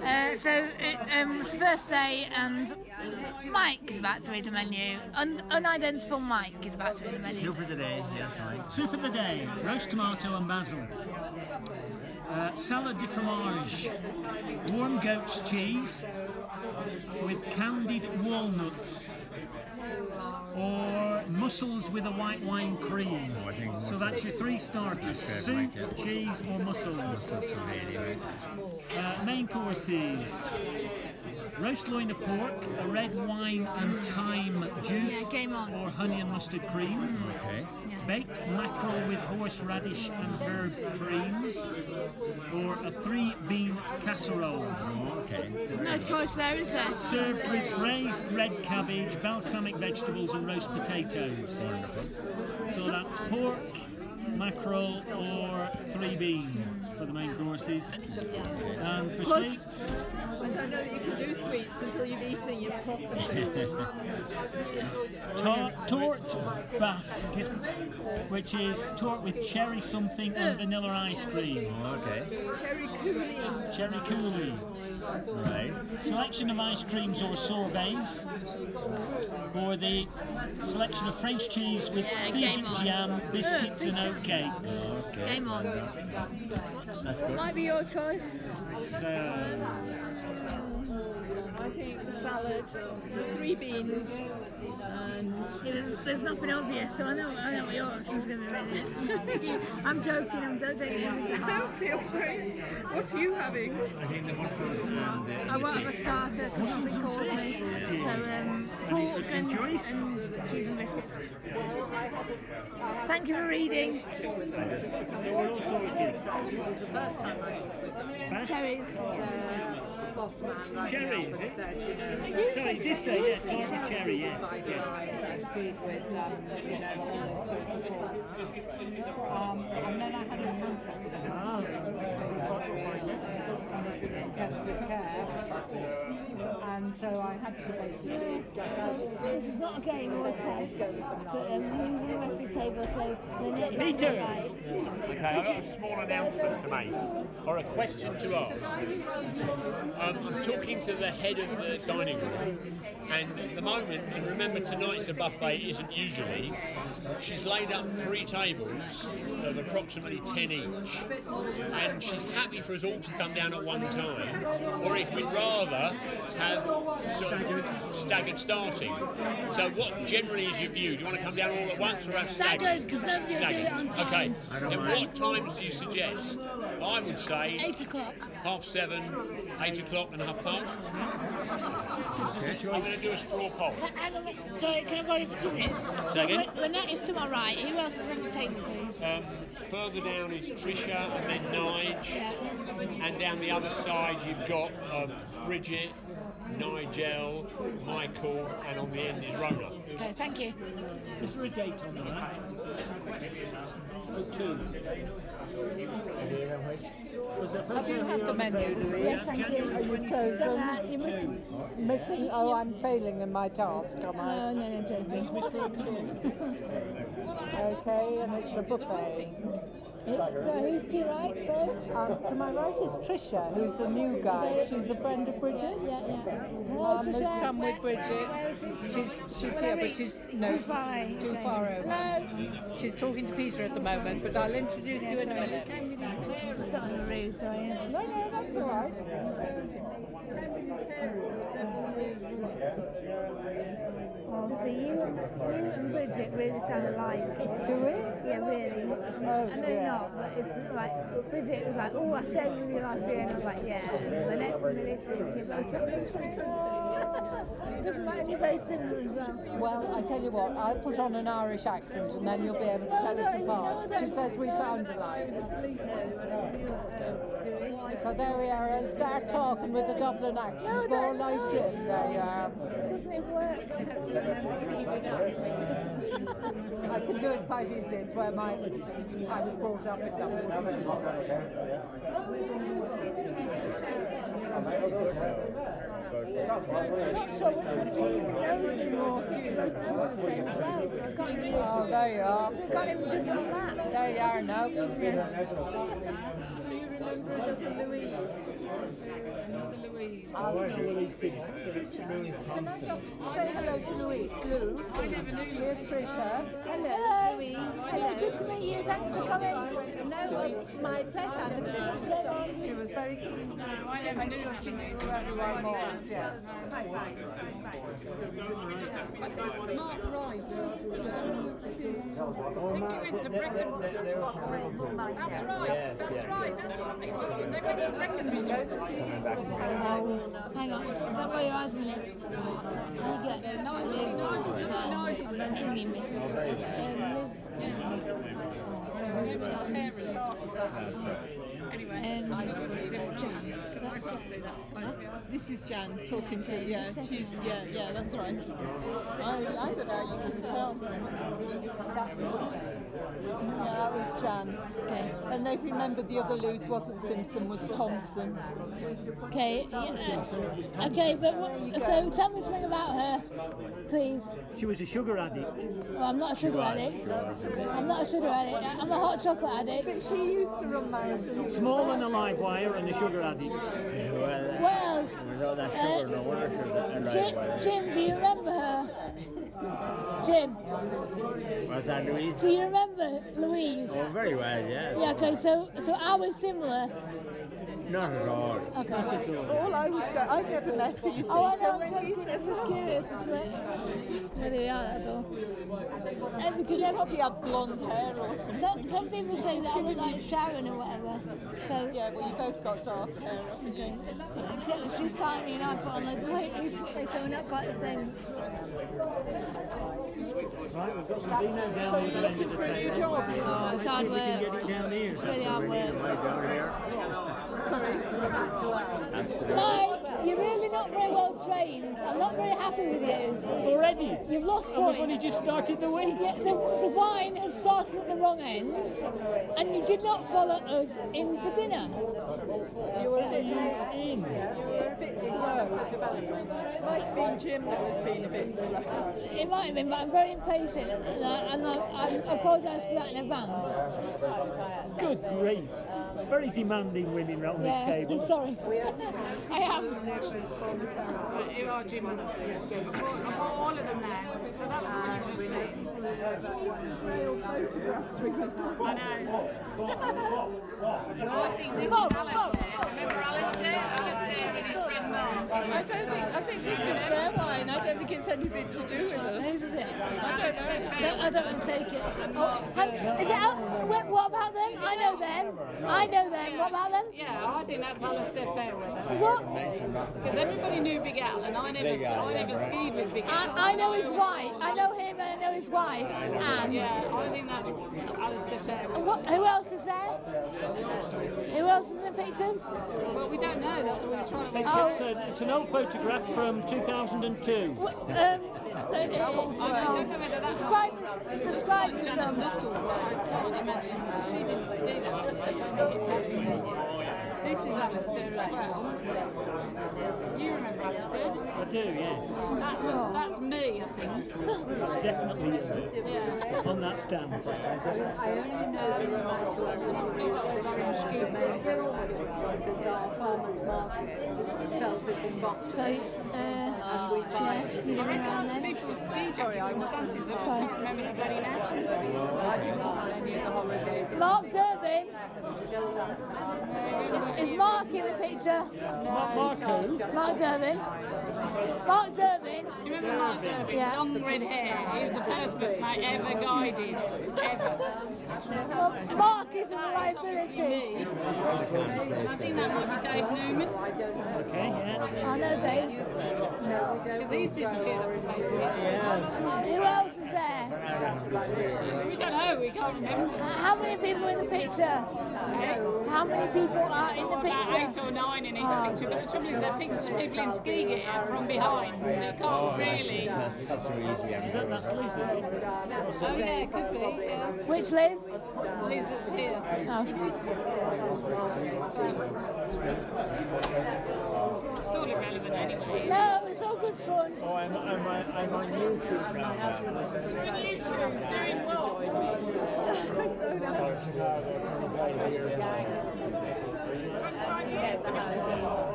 It's the first day, and Mike is about to read the menu. Unidentified Mike is about to read the menu. Soup of the day, yes, Mike. Soup of the day, roast tomato and basil. Salad de fromage, warm goat's cheese with candied walnuts. Or mussels with a white wine cream. So that's your 3 starters: soup, cheese, or mussels. Main courses: roast loin of pork, a red wine and thyme juice, or honey and mustard cream. Okay. Baked mackerel with horseradish and herb cream, or a 3-bean casserole. Okay. There's no choice there, is there? Served with braised red cabbage, balsamic vegetables, and roast potatoes. So that's pork, mackerel, or 3 beans for the main courses. And for sweets, I don't know that you can do sweets until you've eaten your proper food. Torte basque, which is torte with cherry something and vanilla ice cream. Okay. Cherry coulis. Right. Selection of ice creams or sorbets, or the selection of French cheese with fig jam, biscuits and oat cakes. Okay. Game on. That's good. Might be your choice. So, I think the salad, the 3 beans, and There's nothing obvious, so I know what your option's going to be really. I'm joking, I'm don't take it every time. don't feel free. What are you having? I think the mussels and the... I want a starter because nothing calls me. So pork and cheese and biscuits. Thank you for reading. so we're all sorted. Cherries. Cherry, is it? Sorry, this say yes, torte with cherry, yes. And then I had to cancel intensive care, and so I had to basically This is not a game or a test, but who's the rest of the table, so they're not Peter! Okay, I've got a small announcement to make, or a question to ask. I'm talking to the head of the dining room, and at the moment, and remember tonight's a buffet, isn't usually, she's laid up 3 tables of approximately 10 each, and she's happy for us all to come down at one time, or if we'd rather have sort of staggered starting. So what generally is your view? Do you want to come down all at once or have staggered? Because nobody will do it on time. Okay, and what times do you suggest? I would say 8 o'clock. 7:30, 8 o'clock and 7:30. I'm going to do a straw poll. Hang on, sorry, can I borrow you for 2 minutes? So Lynette is to my right. Who else is on the table, please? Further down is Trisha and then Nige. And down the other side you've got Bridget, Nigel, Michael, and on the end is Rona. Okay, thank you. Is there a date on that? 2. Have you had the menu, Louise? Yes, thank you. Are you chosen? You're Missing? Oh, I'm failing in my task, am I? No, joking. Okay, and it's a buffet. So who's to your right, sorry? To my right is Trisha, who's the new guy. She's a friend of Bridget's. Hello, Who's Trisha. come with Bridget. She's here, but she's too far over. Hello. She's talking to Peter at the moment, but I'll introduce you in a minute. Don't be rude, sorry. No, that's all right. Oh, so you and Bridget really sound alike. Do we? Yeah, really. Oh, I know dear. not, but it's like, Bridget was like, oh, I said really like you, and I was like, yeah. And the next minute, you both got the same. It doesn't matter, you're very similar as well. Well, I tell you what, I'll put on an Irish accent and then you'll be able to tell us apart. She says we sound alike. So there we are, I'll start talking with a Dublin accent. Go like Jim, there you are. Doesn't it work? I can do it quite easily, it's where I was brought up in Dublin. I'm not sure which one of you knows me more, because you both know what I'm saying as well, so I can't really... Oh, there you are. I can't even judge on that. There you are now. Louise Simpson. Louise Can I Thompson. just say hello to Louise? Lou. Here's Tricia. Hello, Louise. Hello, good to meet you. Thanks for coming. No, my pleasure. She was very keen to make sure she knew who everyone was. Yes. Mark Wright. That's right. They went to Breckenridge. Hang on, don't roll your eyes a minute. I get it. This is Jan talking to, yeah, she's, yeah, that's right. I don't know, you can tell. Yeah, that was Jan. Okay. And they've remembered the other Lou's wasn't Simpson, was Thompson. Okay. Yeah. Okay, but so tell me something about her, please. She was a sugar addict. Well, I'm not a sugar addict. I'm not a sugar addict. I'm a hot chocolate addict. She used to run marathons. Small and a live wire and a sugar addict. What else? Jim, do you remember her? Jim, What's that, Louise? do you remember Louise? Oh, very well, yes. Yeah, okay, so are we similar? Not at all. Okay. All I was going, I've never met her, you see, Oh, I so know, I'm when you joking. said I'm just curious as to whether we are, that's all. Because she probably had blonde hair or something. some people say that I look like Sharon or whatever. So, Yeah, well, you both got dark hair. okay. Except that she's tiny and I put on loads of weight recently, so we're not quite the same. Right, we've got some vino down the other end of the table. Oh, it's See hard if we can work. get it down here. It's really hard work. Right down here. Mike, you're really not very well trained. I'm not very happy with you. Already? You've lost And we've only points. just started the week. Yeah, the wine has started at the wrong end, and you did not follow us in for dinner. You were in. A bit slow, the development. Might have been Jim that has been a bit slow. It might have been, but I'm very impatient, and I apologise for that in advance. Good grief. Very demanding women around this table. Sorry. I am. You are Jim. I'm all of them now. So that's what you just said. I know. I think this is Alistair. Remember Alistair? Alistair and his friend Mark. I think this is their wine. I don't think it's anything to do with us. Whose is it? I I don't want to take it. Oh, is it out? What about them? I know them. I know them. What about them? Yeah, I think that's Alistair Fairweather. What? Because everybody knew Big Al, and I never skied with Big Al. I know his wife. I know him and I know his wife. Anne. Yeah, I think that's Alistair Fairweather. Who else is there? Who else is in the pictures? Well, we don't know. That's what we're trying to work It's an old photograph from 2002. Describe Janet yourself. Little, but I can't imagine. She didn't ski that much, so don't make it happen. This is Alistair as well. You remember Alistair? I do, yes. That's me, I think. That's definitely you. Yeah. On that stance. And I've still got those orange ski sticks. So, you I reckon around lots of then? people with ski jackets and stances. I just can't remember the bloody names. Mark Durbin. Is Mark in the picture? Mark who? Mark Durbin. Mark Durbin. You remember Mark Derby? Yeah. Long red hair. He was the first person I ever guided. Ever. Well, Mark is a Obviously liability. me. I think that might be Dave Newman. Okay, yeah. I know Dave. Because he's disappeared off the face of the earth. Who else is there? We don't know, we can't remember. How many people in the picture? How many people are in the About picture? 8 or 9 in each picture, but the trouble is they're pictures of people in ski gear from behind, so you can't really. That's really easy. That's Liz, is it? Oh yeah, it could be, yeah. Which Liz? Liz that's here. It's all irrelevant anyway. No, it's all good fun. Oh, I'm on YouTube now. Doing well.